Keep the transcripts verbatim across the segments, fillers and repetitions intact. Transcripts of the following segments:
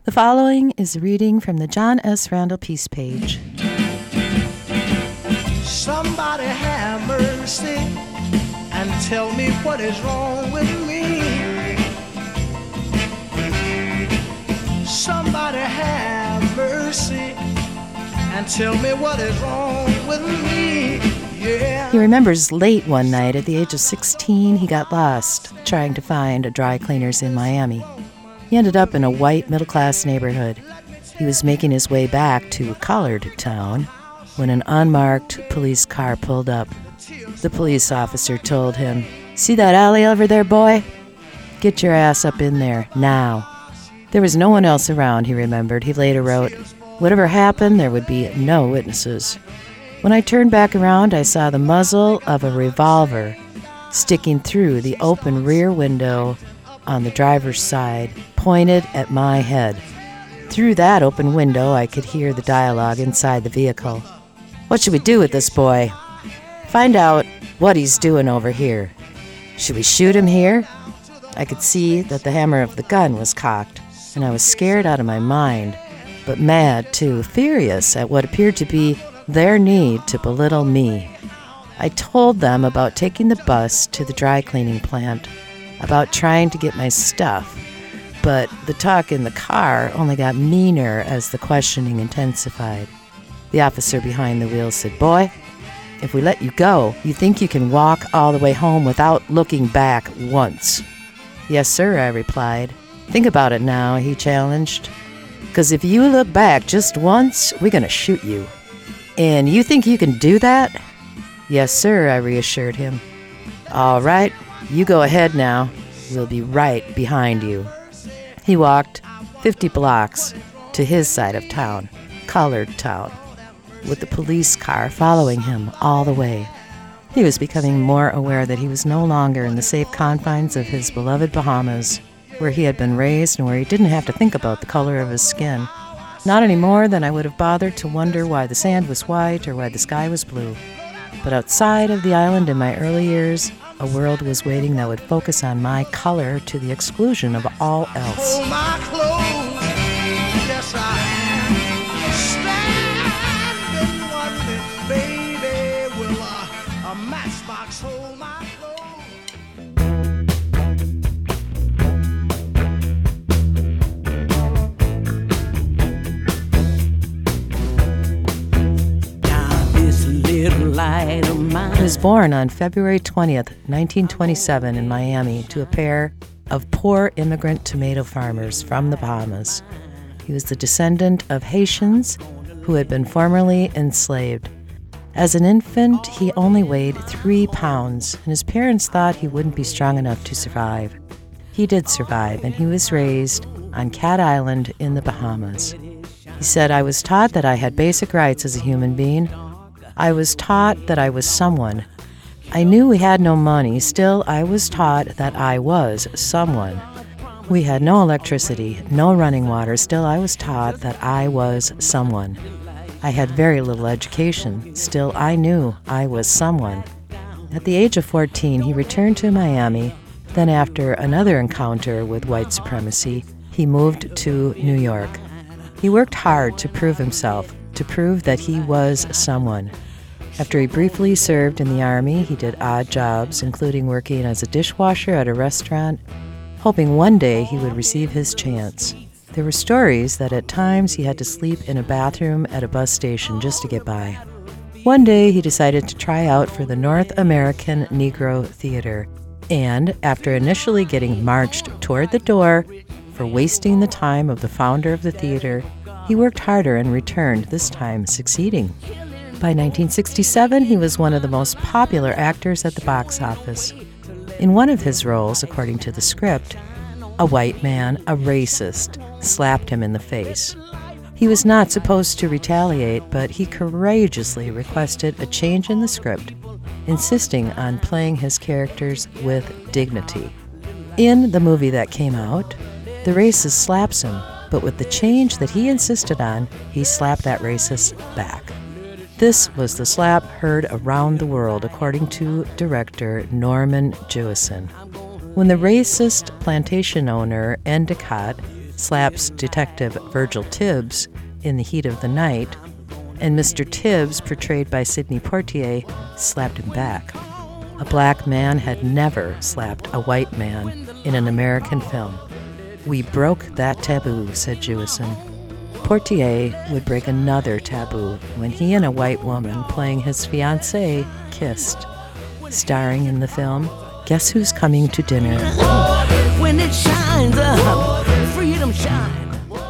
The following is a reading from the John S. Randall Peace Page. Somebody have mercy and tell me what is wrong with me. Somebody have mercy and tell me what is wrong with me. Yeah. He remembers late one night at the age of sixteen, he got lost trying to find a dry cleaners in Miami. He ended up in a white middle-class neighborhood. He was making his way back to Collard Town when an unmarked police car pulled up. The police officer told him, "See that alley over there, boy? Get your ass up in there, now." There was no one else around, he remembered. He later wrote, "Whatever happened, there would be no witnesses. When I turned back around, I saw the muzzle of a revolver sticking through the open rear window on the driver's side, pointed at my head. Through that open window, I could hear the dialogue inside the vehicle. What should we do with this boy? Find out what he's doing over here. Should we shoot him here?" I could see that the hammer of the gun was cocked, and I was scared out of my mind, but mad too, furious at what appeared to be their need to belittle me. I told them about taking the bus to the dry cleaning plant, about trying to get my stuff, but the talk in the car only got meaner as the questioning intensified. The officer behind the wheel said, "Boy, if we let you go, you think you can walk all the way home without looking back once?" "Yes, sir," I replied. "Think about it now," he challenged. "'Cause if you look back just once, we're gonna shoot you." "And you think you can do that?" "Yes, sir," I reassured him. "All right, you go ahead now. We'll be right behind you." He walked fifty blocks to his side of town, Collard Town, with the police car following him all the way. He was becoming more aware that he was no longer in the safe confines of his beloved Bahamas, where he had been raised and where he didn't have to think about the color of his skin. Not any more than I would have bothered to wonder why the sand was white or why the sky was blue. But outside of the island in my early years, a world was waiting that would focus on my color to the exclusion of all else. Hold my clothes, yes I am. Stand and wonder, baby, will a, a matchbox hold my He was born on February twentieth, nineteen twenty-seven in Miami to a pair of poor immigrant tomato farmers from the Bahamas. He was the descendant of Haitians who had been formerly enslaved. As an infant, he only weighed three pounds, and his parents thought he wouldn't be strong enough to survive. He did survive, and he was raised on Cat Island in the Bahamas. He said, "I was taught that I had basic rights as a human being. I was taught that I was someone. I knew we had no money, still I was taught that I was someone. We had no electricity, no running water, still I was taught that I was someone. I had very little education, still I knew I was someone." At the age of fourteen, he returned to Miami. Then after another encounter with white supremacy, he moved to New York. He worked hard to prove himself, to prove that he was someone. After he briefly served in the Army, he did odd jobs, including working as a dishwasher at a restaurant, hoping one day he would receive his chance. There were stories that at times he had to sleep in a bathroom at a bus station just to get by. One day he decided to try out for the North American Negro Theater, and after initially getting marched toward the door for wasting the time of the founder of the theater, he worked harder and returned, this time succeeding. By nineteen sixty-seven, he was one of the most popular actors at the box office. In one of his roles, according to the script, a white man, a racist, slapped him in the face. He was not supposed to retaliate, but he courageously requested a change in the script, insisting on playing his characters with dignity. In the movie that came out, the racist slaps him, but with the change that he insisted on, he slapped that racist back. This was the slap heard around the world, according to director Norman Jewison. When the racist plantation owner, Endicott, slaps Detective Virgil Tibbs in The Heat of the Night, and Mister Tibbs, portrayed by Sidney Poitier, slapped him back. A black man had never slapped a white man in an American film. We broke that taboo, said Jewison. Poitier would break another taboo when he and a white woman playing his fiancée kissed. Starring in the film, Guess Who's Coming to Dinner? When it shines up, freedom shine.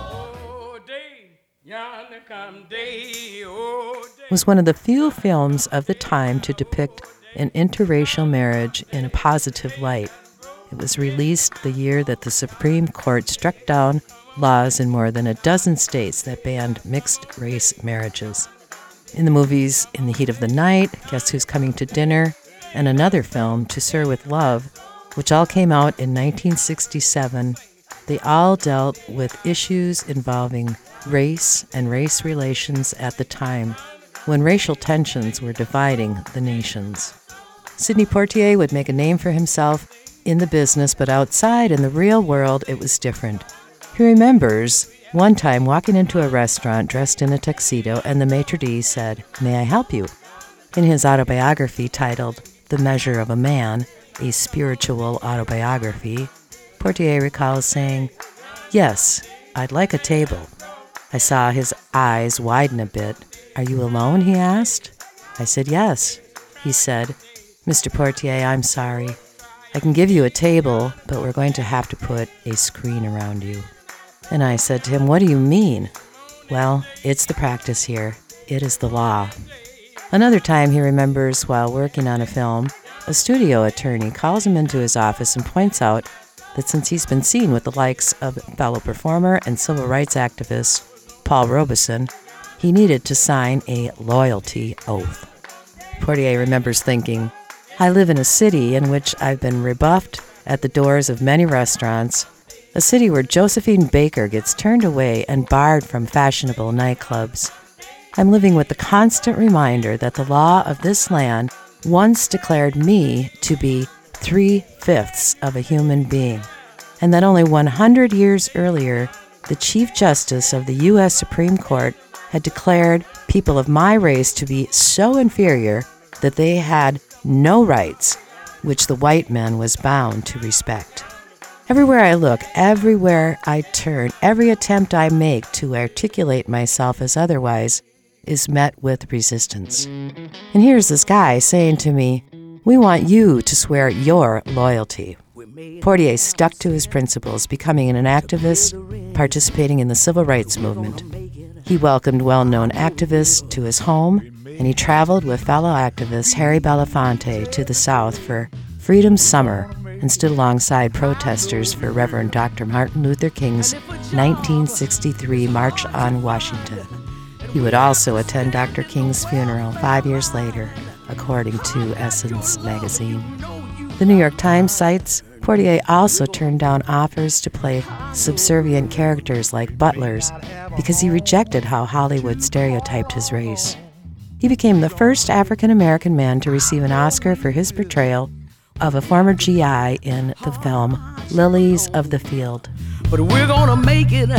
Was one of the few films of the time to depict an interracial marriage in a positive light. It was released the year that the Supreme Court struck down laws in more than a dozen states that banned mixed-race marriages. In the movies In the Heat of the Night, Guess Who's Coming to Dinner, and another film, To Sir with Love, which all came out in nineteen sixty-seven, they all dealt with issues involving race and race relations at the time, when racial tensions were dividing the nations. Sidney Poitier would make a name for himself in the business, but outside in the real world, it was different. He remembers one time walking into a restaurant dressed in a tuxedo, and the maitre d' said, "May I help you?" In his autobiography titled The Measure of a Man, a spiritual autobiography, Poitier recalls saying, "Yes, I'd like a table." I saw his eyes widen a bit. "Are you alone?" he asked. I said, "Yes." He said, "Mister Poitier, I'm sorry. I can give you a table, but we're going to have to put a screen around you." And I said to him, "What do you mean?" "Well, it's the practice here. It is the law." Another time he remembers while working on a film, a studio attorney calls him into his office and points out that since he's been seen with the likes of fellow performer and civil rights activist Paul Robeson, he needed to sign a loyalty oath. Poitier remembers thinking, "I live in a city in which I've been rebuffed at the doors of many restaurants, a city where Josephine Baker gets turned away and barred from fashionable nightclubs. I'm living with the constant reminder that the law of this land once declared me to be three-fifths of a human being, and that only one hundred years earlier, the Chief Justice of the U S Supreme Court had declared people of my race to be so inferior that they had no rights, which the white man was bound to respect. Everywhere I look, everywhere I turn, every attempt I make to articulate myself as otherwise is met with resistance. And here's this guy saying to me, we want you to swear your loyalty." Poitier stuck to his principles, becoming an activist, participating in the civil rights movement. He welcomed well-known activists to his home, and he traveled with fellow activist Harry Belafonte to the South for Freedom Summer and stood alongside protesters for Reverend Doctor Martin Luther King's nineteen sixty-three March on Washington. He would also attend Doctor King's funeral five years later, according to Essence magazine. The New York Times cites Poitier also turned down offers to play subservient characters like butlers because he rejected how Hollywood stereotyped his race. He became the first African-American man to receive an Oscar for his portrayal of a former G I in the film Lilies of the Field. But we're gonna make it,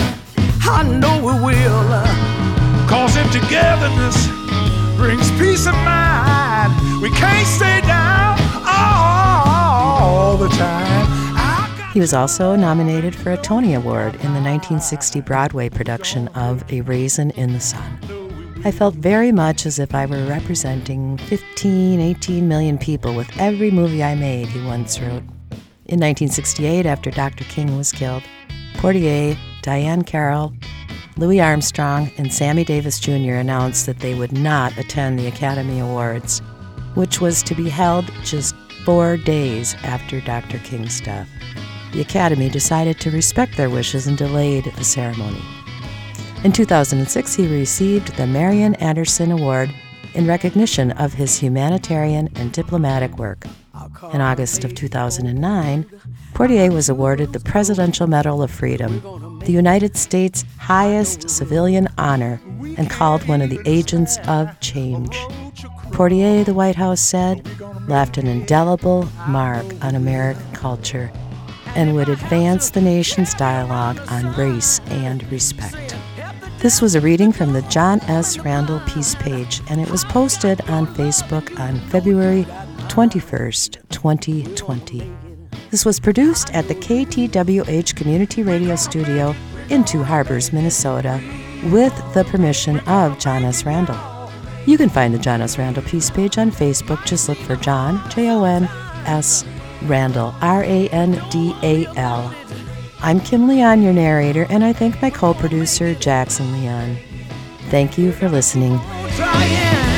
I know we will. Cause if togetherness brings peace of mind, we can't stay down all the time. He was also nominated for a Tony Award in the nineteen sixty Broadway production of A Raisin in the Sun. I felt very much as if I were representing fifteen, eighteen million people with every movie I made, he once wrote. In nineteen sixty-eight, after Doctor King was killed, Poitier, Diane Carroll, Louis Armstrong, and Sammy Davis Junior announced that they would not attend the Academy Awards, which was to be held just four days after Doctor King's death. The Academy decided to respect their wishes and delayed the ceremony. In two thousand six, he received the Marian Anderson Award in recognition of his humanitarian and diplomatic work. In August of two thousand nine, Poitier was awarded the Presidential Medal of Freedom, the United States' highest civilian honor, and called one of the agents of change. Poitier, the White House said, left an indelible mark on American culture and would advance the nation's dialogue on race and respect. This was a reading from the John S. Randall Peace page, and it was posted on Facebook on February twenty-first, twenty twenty. This was produced at the K T W H Community Radio Studio in Two Harbors, Minnesota, with the permission of John S. Randall. You can find the John S. Randall Peace page on Facebook. Just look for John, J O N S. Randall, R A N D A L. I'm Kim Leon, your narrator, and I thank my co-producer, Jackson Leon. Thank you for listening. Trying.